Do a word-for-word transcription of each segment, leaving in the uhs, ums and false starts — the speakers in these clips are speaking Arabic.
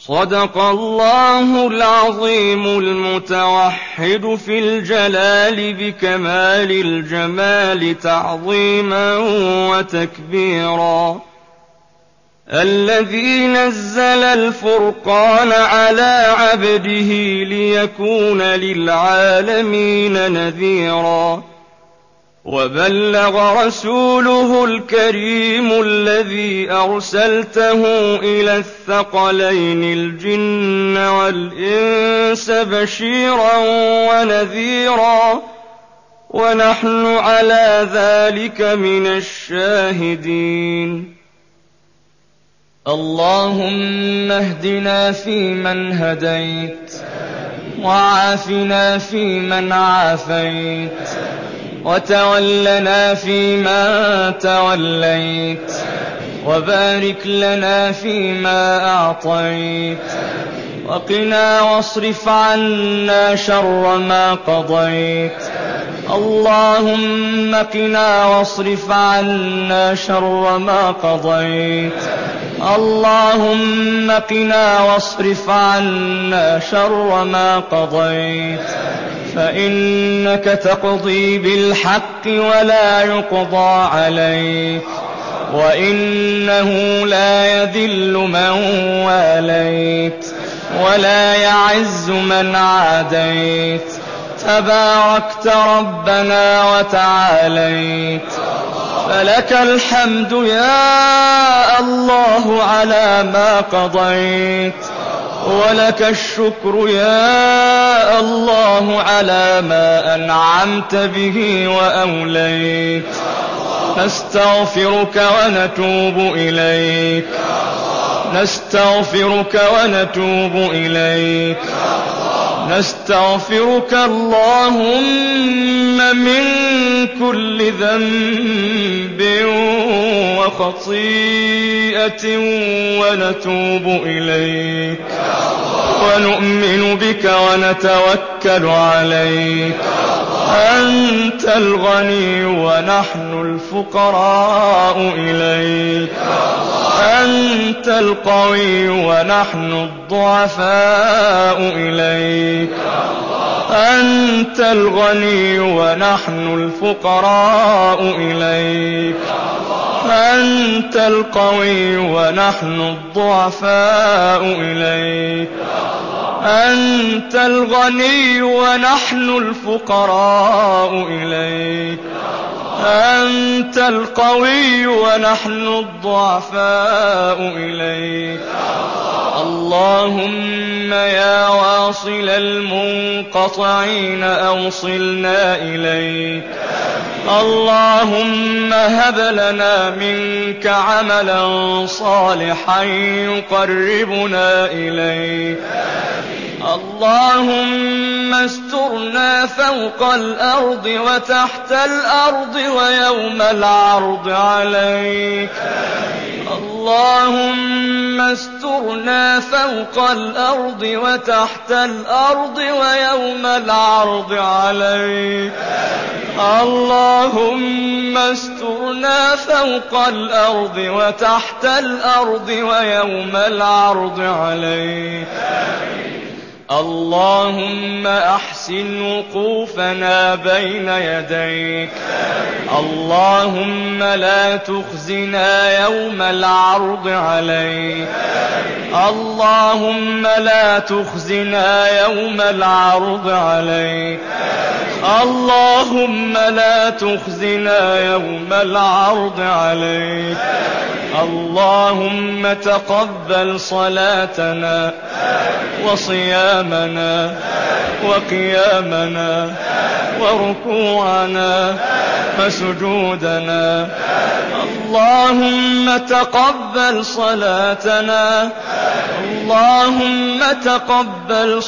صدق الله العظيم المتوحد في الجلال بكمال الجمال تعظيما وتكبيرا، الذي نزل الفرقان على عبده ليكون للعالمين نذيرا، وبلغ رسوله الكريم الذي أرسلته إلى الثقلين الجن والإنس بشيرا ونذيرا، ونحن على ذلك من الشاهدين. اللهم اهدنا فيمن هديت، وعافنا فيمن عافيت، وتولنا فيما توليت، وبارك لنا فيما أعطيت، وقنا واصرف عنا شر ما قضيت. اللهم قنا واصرف عنا شر ما قضيت. اللهم قنا واصرف عنا شر ما قضيت، فإنك تقضي بالحق ولا يقضى عليك، وإنه لا يذل من واليت ولا يعز من عاديت، تباركت ربنا وتعاليت. فلك الحمد يا الله على ما قضيت، ولك الشكر يا الله على ما أنعمت به وأوليت. نستغفرك ونتوب إليك، نستغفرك ونتوب إليك، نستغفرك اللهم من كل ذنب وخطيئة ونتوب إليك، ونؤمن بك ونتوكل عليك. أنت الغني ونحن الفقراء إليك، أنت القوي ونحن الضعفاء إليك، أنت الغني ونحن الفقراء إليك، أنت القوي ونحن الضعفاء إليك، أنت الغني ونحن الفقراء إليك، أنت القوي ونحن الضعفاء إليك. اللهم يا واصل المنقطعين أوصلنا إليك. اللهم هب لنا منك عملا صالحا يقربنا إليك. اللهم استرنا فوق الأرض وتحت الأرض ويوم العرض عليك. اللهم استرنا فوق الأرض وتحت الأرض ويوم العرض عليك. اللهم استرنا فوق الأرض وتحت الأرض ويوم العرض عليك. اللهم أحسن وقوفنا بين يديك. اللهم لا تخزنا يوم العرض عليك. اللهم لا تخزنا يوم العرض عليك. اللهم لا تخزنا يوم العرض عليك. اللهم تقبل صلاتنا وصيامنا وقيامنا وركوعنا وسجودنا. اللهم تقبل صلاتنا. اللهم تقبل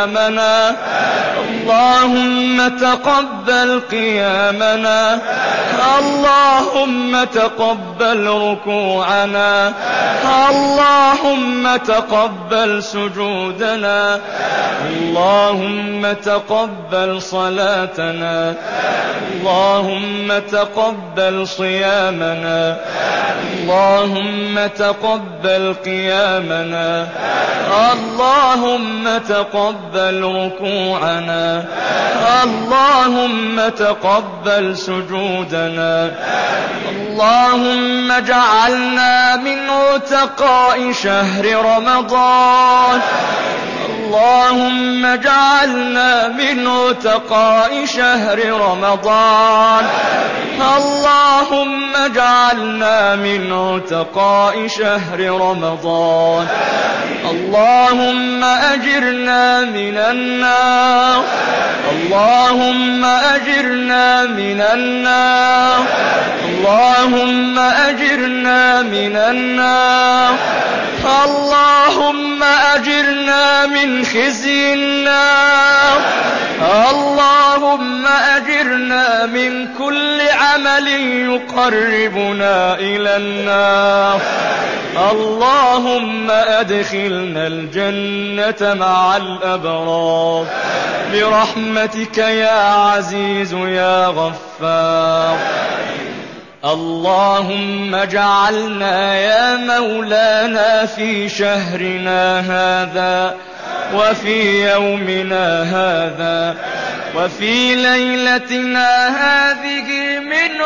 صيامنا. اللهم تقبل قيامنا. اللهم تقبل ركوعنا، اللهم تقبل سجودنا، اللهم تقبل صلاتنا، اللهم تقبل صيامنا، اللهم تقبل قيامنا، اللهم تقبل ركوعنا، اللهم تقبل سجودنا، اللهم اجعلنا من عتقاء شهر رمضان، اللهم اجعلنا من عتقاء شهر رمضان، اللهم اجعلنا من عتقاء شهر رمضان، اللهم أجرنا من النار، اللهم أجرنا من النار، اللهم أجرنا من النار، اللهم أجرنا من خزي النار، اللهم أجرنا من كل عمل يقربنا إلى النار، اللهم أدخلنا الجنة مع الأبرار برحمتك يا عزيز يا غفار. اللهم اجعلنا يا مولانا في شهرنا هذا وفي يومنا هذا وفي ليلتنا هذه من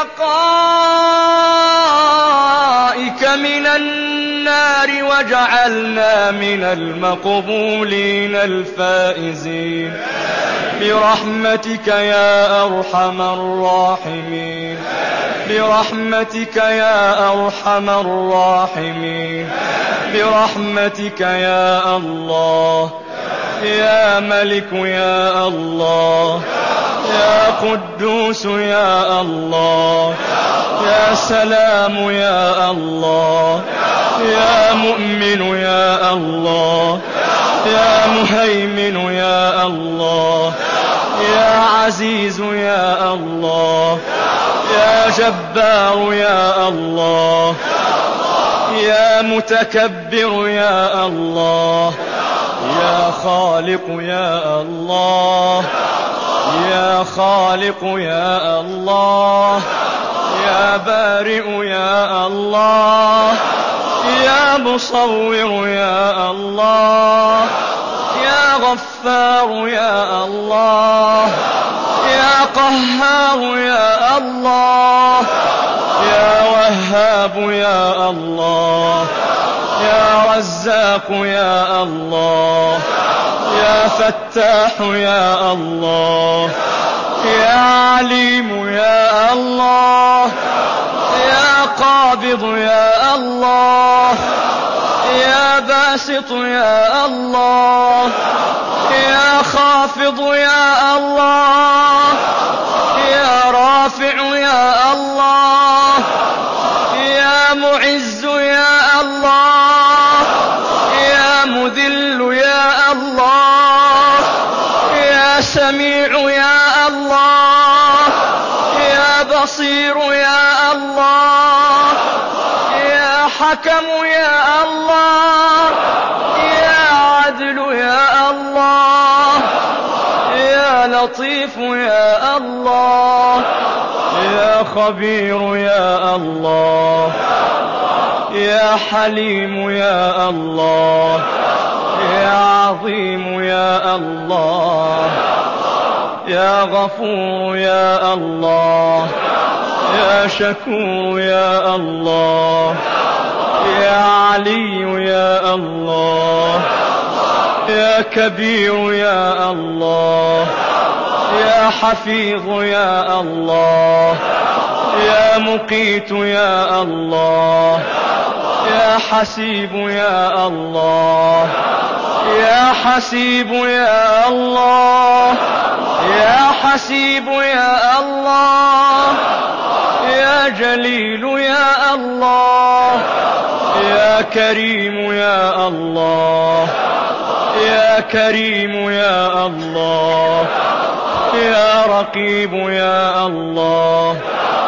عتقائك من النار، واجعلنا من المقبولين الفائزين برحمتك يا أرحم الراحمين، برحمتك يا أرحم الراحمين، برحمتك يا الله، يا ملك يا الله، يا قدوس يا الله، يا سلام يا الله، يا مؤمن يا الله، يا مهيمن يا الله، يا عزيز يا الله، يا جبار يا الله، يا متكبر يا الله، يا خالق يا الله، يا خالق يا الله، يا بارئ يا الله، يا مصور يا الله، يا غفار يا الله، يا قهار يا الله، يا وهاب يا الله، يا رزاق يا الله، يا فتاح يا الله، يا عليم يا الله، يا قابض يا الله، يا باسط يا الله، يا خافض يا الله، يا رافع يا الله، يا معز يا الله، يا مذل يا الله، يا سميع يا الله، يا بصير يا الله، يا حكم يا الله، يا عدل يا الله، يا لطيف يا الله، يا خبير يا الله، يا حليم يا الله، يا عظيم يا الله، يا غفور يا الله، يا شكور يا الله، يا علي يا الله، يا كبير يا الله، يا حفيظ يا الله، يا مقيت يا الله، يا حسيب يا الله، يا حسيب يا الله، يا حسيب يا الله، يا جليل يا الله، يا كريم يا الله، يا كريم يا الله، يا رقيب يا الله،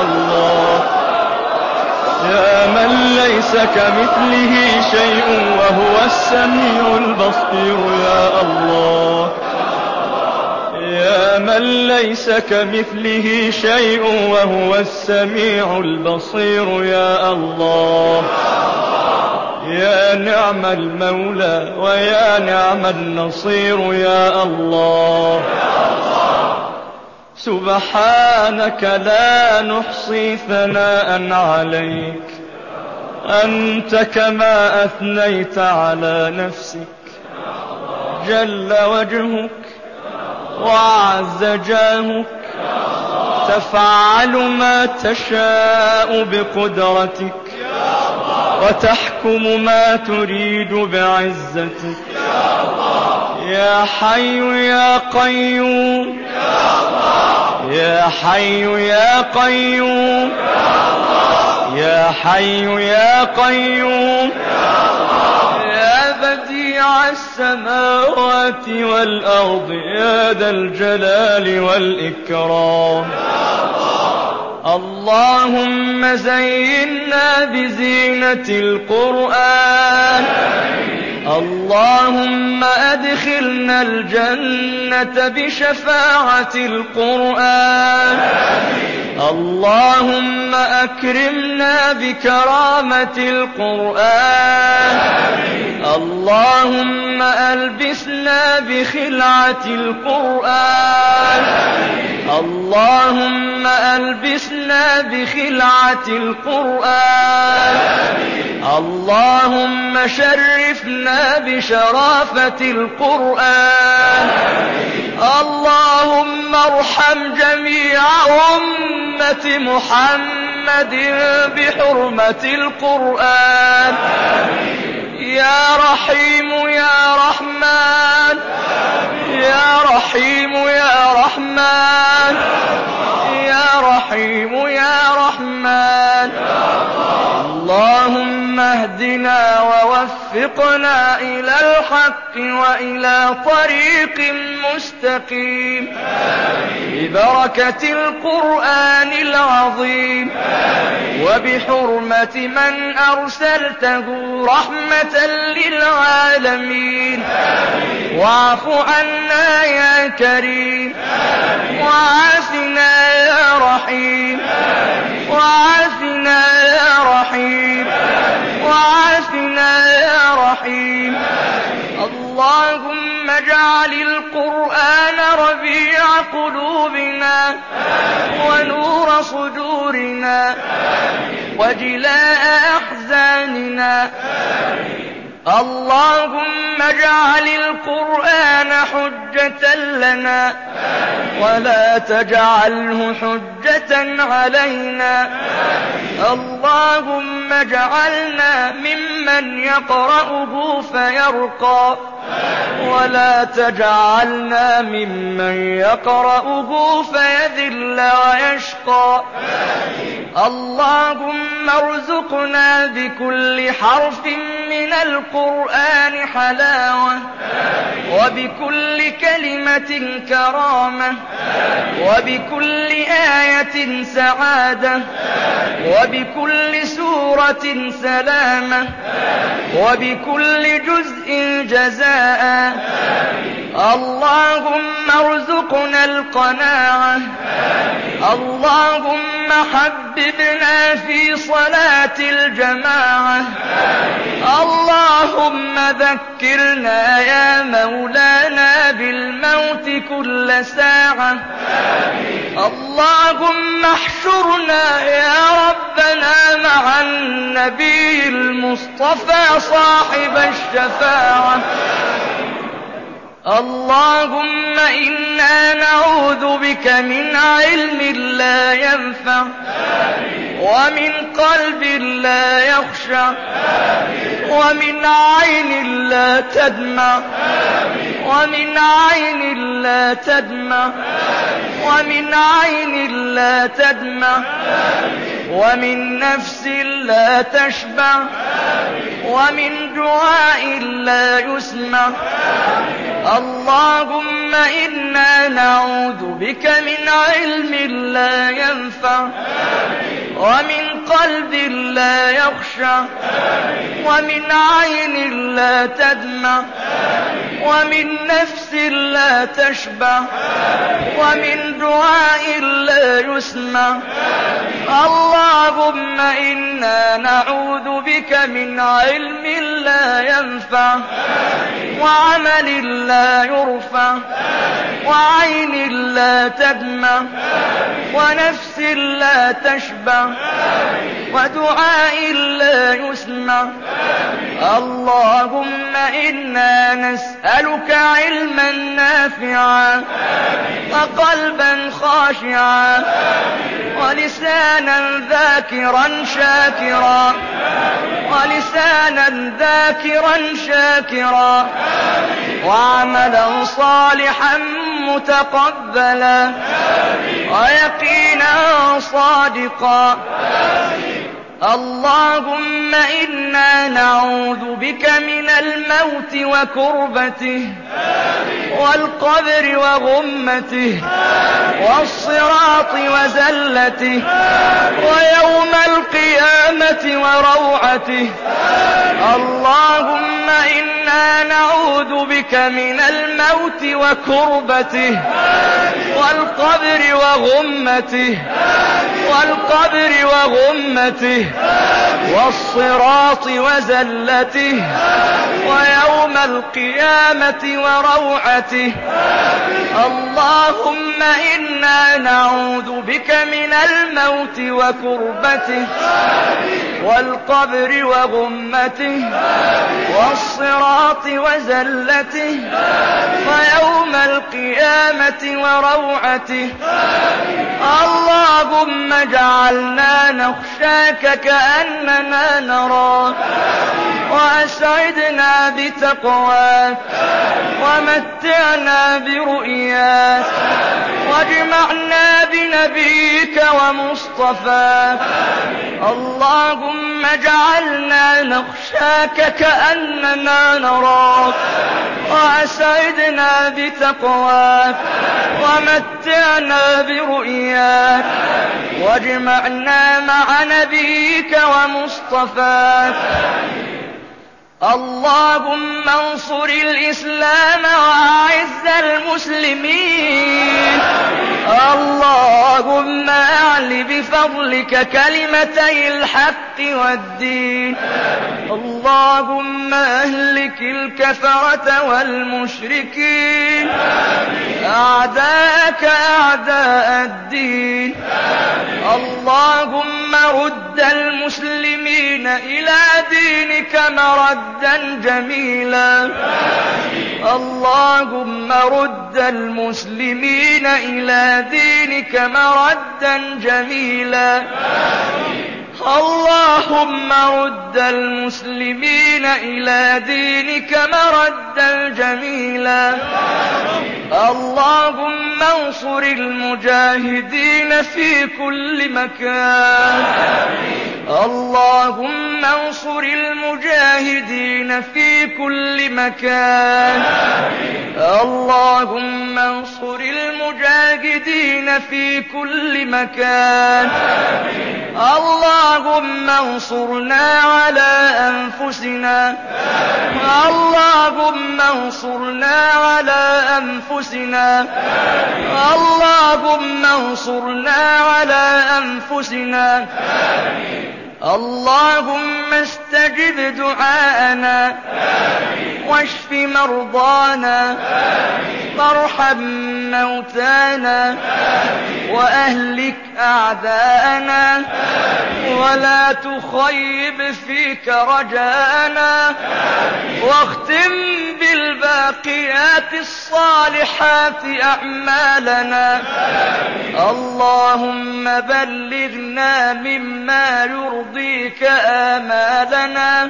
ليس كمثله شيء وهو السميع البصير يا الله يا من ليس كمثله شيء وهو السميع البصير يا الله يا نعم المولى ويا نعم النصير يا الله سبحانك لا نحصي ثناء عليك أنت كما أثنيت على نفسك جل وجهك وعز جاهك تفعل ما تشاء بقدرتك وتحكم ما تريد بعزتك يا حي يا قيوم يا حي يا قيوم يا حي يا قيوم يا بديع السماوات والأرض يا ذا الجلال والإكرام اللهم زينا بزينة القرآن اللهم أدخلنا الجنة بشفاعة القرآن اللهم أكرمنا بكرامة القرآن اللهم ألبسنا بخلعة القرآن اللهم ألبسنا بخلعة القرآن اللهم شرفنا بشرافة القرآن اللهم ارحم جميع أمة محمد بحرمة القرآن يا رحيم يا رحمن يا رحيم يا رحمن يا رحيم يا رحمن اللهم اهدنا ووفقنا إلى الحق وإلى طريق مستقيم ببركة القرآن العظيم وبحرمة من أرسلته رحمة للعالمين واعف عنا يا كريم وعافنا يا رحيم وعافنا يا رحيم وعافنا يا رحيم اللهم اجعل القرآن ربيع قلوبنا ونور صدورنا وجلاء أحزاننا اللهم اجعل القرآن حجة لنا ولا تجعله حجة علينا اللهم اجعلنا ممن يقرأه فيرقى ولا تجعلنا ممن يقرأه فيذل ويشقى اللهم ارزقنا بكل حرف من القرآن حلاوة وبكل كلمة كرامة وبكل آية سعادة وبكل سورة سلامة وبكل جزء جزاء اللهم ارزقنا القناعة اللهم حببنا في صلاة الجماعة اللهم ذكرنا يا مولانا بالموت كل ساعة اللهم احشرنا يا ربنا مع النبي المصطفى صاحب الشفاعة اللهم إنا نعوذ بك من علم لا ينفع ومن قلب لا يخشع ومن عين لا تدمع ومن عين لا تدمع ومن عين لا تدمع ومن نفس لا تشبع ومن دعاء لا يسمع اللهم إنا نعوذ بك من علم لا ينفع ومن قلب لا يخشع ومن عين لا تدمع ومن نفس لا تشبع ومن دعاء لا يسمع. اللهم إنا نعوذ بك من علم لا ينفع وعمل لا يرفع وعين لا تدمع ونفس لا تشبع ودعاء لا يسمع. اللهم إنا نسألك علما نافعا وقلبا خاشعا ولسانا ذاكرا شاكرا ولسانا ذاكرا شاكرا وعملا صالحا متقبلا ويقينا صادقا. اللهم إنا نعوذ بك من الموت وكربته والقبر وغمته والصراط وزلته ويوم القيامة وروعته. اللهم إنا نعوذ بك من الموت وكربته والقبر وغمته والقبر وغمته والصراط وزلته ويوم القيامة وروعته. اللهم إنا نعوذ بك من الموت وكربته والقبر وغمته والصراط وزلته ويوم القيامة وروعته. اللهم اجعلنا نخشاك كأننا نراك وأسعدنا بتقواك ومتعنا برؤياك واجمعنا بنبيك ومصطفاك. اللهم اجعلنا نخشاك كأننا نراك وأسعدنا بتقواك ومتعنا برؤياك واجمعنا مع نبيك ومصطفاك. اللهم انصر الإسلام وأعز المسلمين. اللهم أعل بفضلك كلمتي الحق والدين. اللهم أهلك الكفرة والمشركين أعداءك أعداء الدين. اللهم رد المسلمين إلى دينك مردا جميلا. اللهم رد المسلمين إلى دينك مردا جميلا. اللهم رد المسلمين إلى دينك مردا جميلا. اللهم انصر المجاهدين في كل مكان. اللهم انصر المجاهدين في كل مكان. اللهم انصر المجاهدين في كل مكان. اللهم انصرنا على أنفسنا. اللهم انصرنا على أنفسنا. اللهم انصرنا على أنفسنا. اللهم استجب دعاءنا واشف مرضانا وارحم موتانا وأهلك أعداءنا ولا تخيب فيك رجاءنا واختم بالباقيات الصالحات أعمالنا. اللهم بلغنا مما يرضيك آمالنا.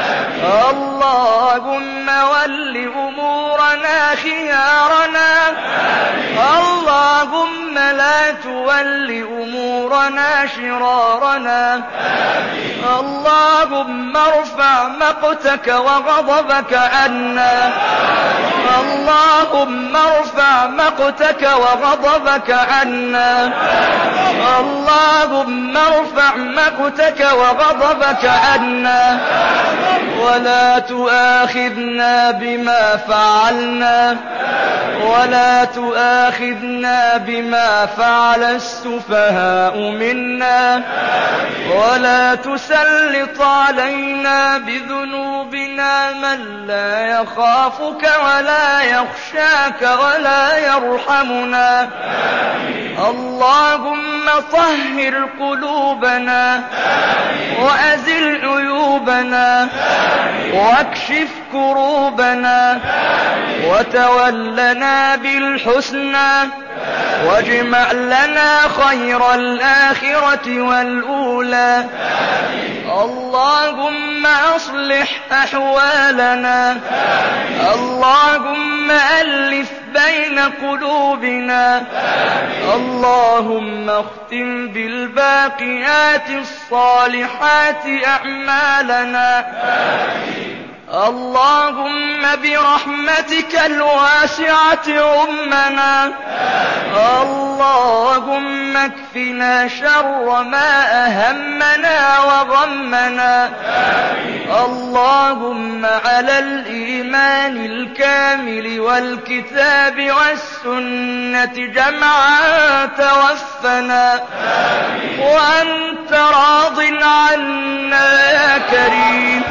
اللهم ول أمورنا خيارنا. اللهم لا تول أمورنا شرارنا. آمين. اللهم ارفع مقتك وغضبك عنا. آمين. اللهم ارفع مقتك وغضبك عنا. آمين. اللهم ارفع مقتك وغضبك عنا. آمين. ولا تؤاخذنا بما فعلنا ولا تؤاخذنا بما فعل السفهاء منا. ولا تسلط علينا بذنوبنا من لا يخافك ولا يخشاك ولا يرحمنا. اللهم طهر قلوبنا وأزل عيوبنا واكشف كروبنا وتولنا بالحسنى واجمع لنا خير الآخرة والأولى. اللهم أصلح أحوالنا. اللهم ألف بين قلوبنا. اللهم اختم بالباقيات الصالحات أعمالنا. اللهم برحمتك الواسعة عمنا. اللهم اكفنا شر ما أهمنا وغمنا. اللهم على الإيمان الكامل والكتاب والسنة جمعا توفنا وأنت راض عنا يا كريم.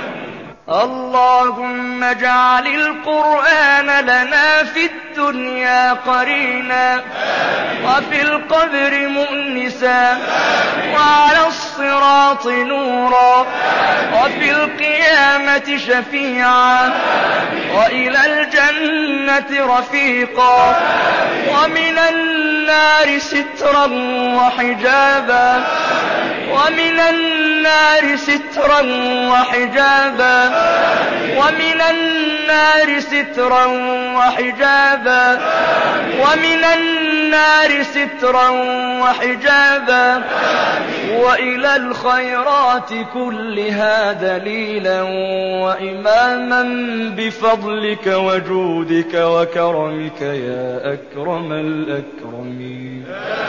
اللهم اجعل القرآن لنا في الدنيا قرينا وفي القبر مؤنسا وعلى الصراط نورا وفي القيامة شفيعا وإلى الجنة رفيقا ومن النار سترا وحجابا ومن النار سترا وحجابا ومن النار سترا وحجابا ومن النار سترا وحجابا وإلى الخيرات كلها دليلا وإماما بفضلك وجودك وكرمك يا أكرم الأكرمين.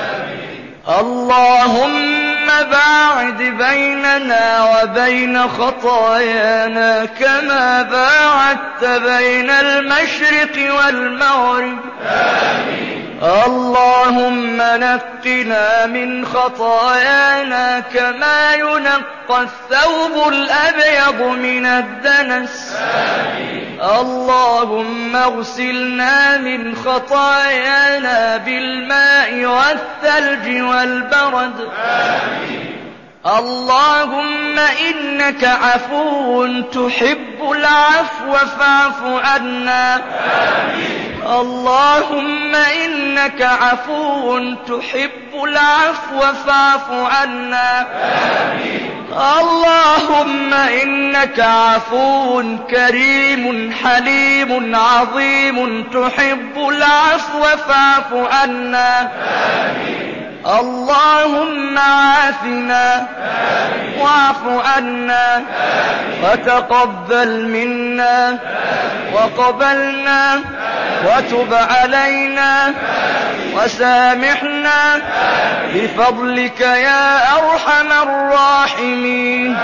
اللهم باعد بيننا وبين خطايانا كما باعدت بين المشرق والمغرب. آمين. اللهم نقنا من خطايانا كما ينقى الثوب الأبيض من الدنس. آمين. اللهم اغسلنا من خطايانا بالماء والثلج والبرد. آمين. اللهم إنك عفو تحب العفو فاعف عنا. آمين. اللهم إنك عفو تحب العفو فاعف عنا. آمين. اللهم إنك عفو كريم حليم عظيم تحب العفو فاعف عنا. آمين. اللهم عافنا واعف عنا وتقبل منا وقبلنا وتب علينا وسامحنا بفضلك يا أرحم الراحمين.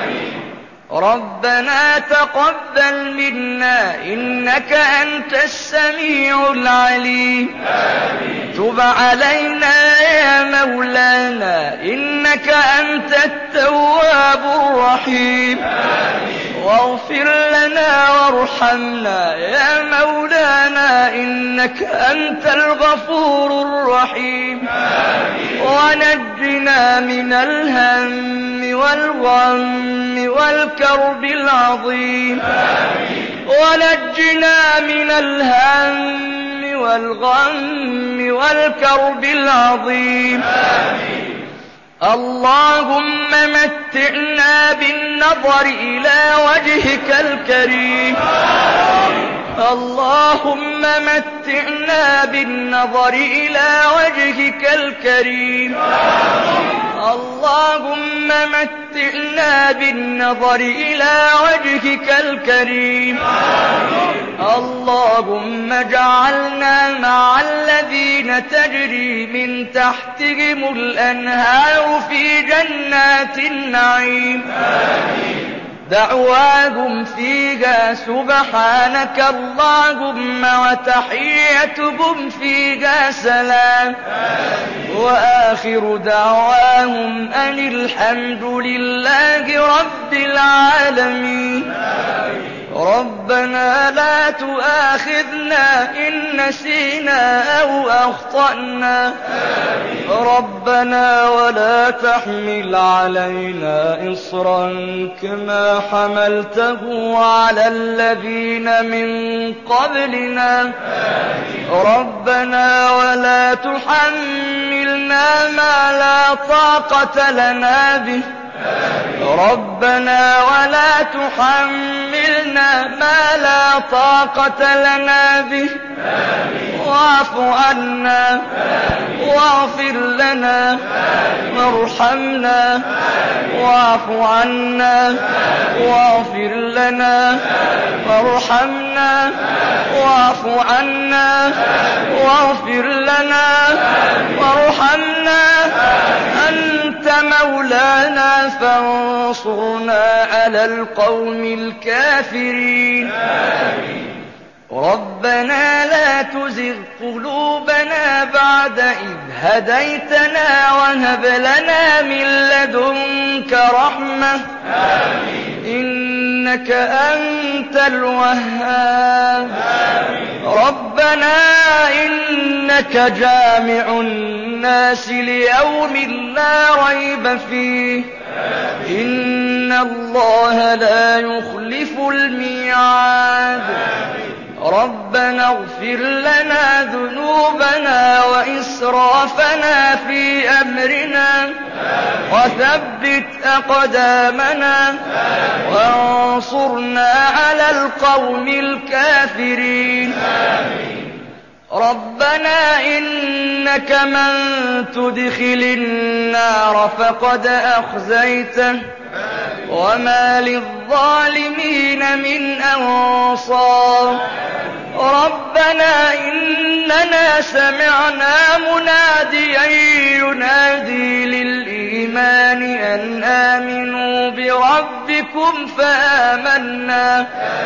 ربنا تقبل منا إنك أنت السميع العليم. تب علينا يا مولانا إنك أنت التواب الرحيم. واغفر لنا وارحمنا يا مولانا إنك أنت الغفور الرحيم. ونجنا من الهم والغم والكرب العظيم. ونجنا من الهم والغم والكرب العظيم. اللهم متعنا بالنظر إلى وجهك الكريم اللهم متعنا بالنظر إلى وجهك الكريم اللهم متعنا بالنظر إلى وجهك الكريم اللهم اجعلنا مع الذين تجري من تحتهم الأنهار في جنات النعيم دعواهم فيها سبحانك اللهم وتحيتهم فيها سلام وآخر دعواهم أن الحمد لله رب العالمين ربنا لا تؤاخذنا إن نسينا أو أخطأنا ربنا ولا تحمل علينا إصرا كما حملته على الذين من قبلنا ربنا ولا تحملنا ما لا طاقة لنا به ربنا ولا تحملنا ما لا طاقة لنا به واعف عنا واغفر لنا وارحمنا واعف عنا واغفر لنا وارحمنا واعف عنا واغفر لنا وارحمنا أنت مولانا فانصرنا على القوم الكافرين ربنا لا تزغ قلوبنا بعد إذ هديتنا وهب لنا من لدنك رحمة إنك أنت الوهاب ربنا إنك جامع الناس ليوم لا ريب فيه إن الله لا يخلف الميعاد ربنا اغفر لنا ذنوبنا وإسرافنا في أمرنا وثبت أقدامنا وانصرنا على القوم الكافرين ربنا إنك من تدخل النار فقد أخزيته وما للظالمين من أنصار ربنا إننا سمعنا مناديا ينادي للإيمان أن آمنوا بربكم فآمنا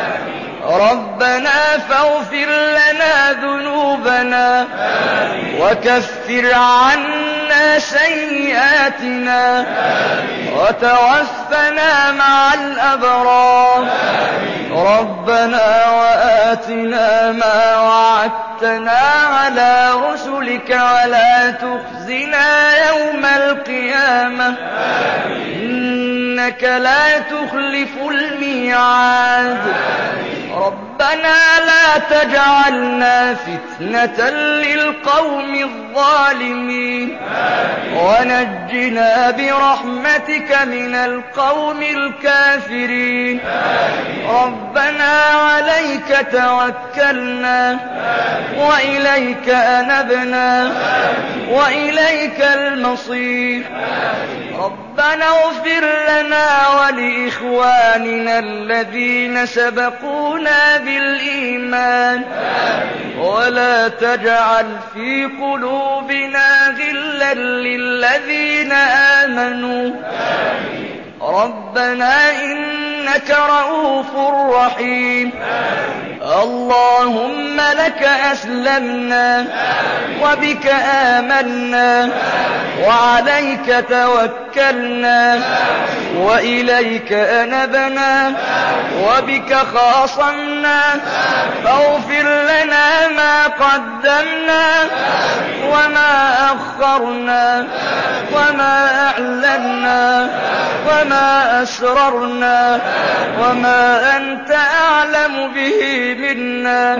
ربنا فاغفر لنا ذنوبنا وكفر عنا سيئاتنا وتوفنا مع الأبرار ربنا وآتنا ما وعدتنا على رسلك ولا تخزنا يوم القيامة إنك لا تخلف الميعاد ربنا لا تجعلنا فتنة للقوم الظالمين ونجنا برحمتك من القوم الكافرين ربنا عليك توكلنا وإليك أنبنا وإليك المصير ربنا اغفر لنا ولإخواننا الذين سبقونا بالإيمان ولا تجعل في قلوبنا غلا للذين آمنوا ربنا إنك رؤوف رحيم اللهم لك أسلمنا وبك آمنا وعليك توكلنا وإليك أنبنا وبك خاصمنا فاغفر لنا ما قدمنا وما أخرنا وما أعلنا وما أسررنا وما أنت أعلم به منا.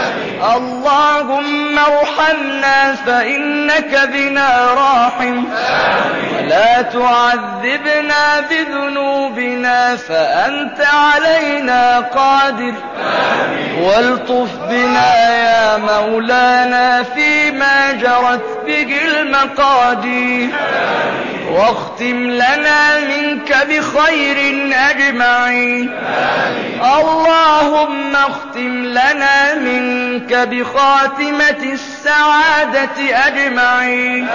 اللهم ارحمنا فإنك بنا راحم، ولا تعذبنا بذنوبنا فأنت علينا قادر. والطف بنا يا مولانا فيما جرت به المقادير، واختم لنا منك بخير أجمعين. اللهم اختم لنا منك بخاتمة السعادة أجمعين.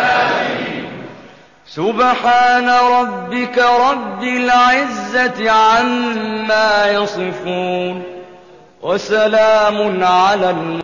سبحان ربك رب العزة عما يصفون، وسلام على المرسلين.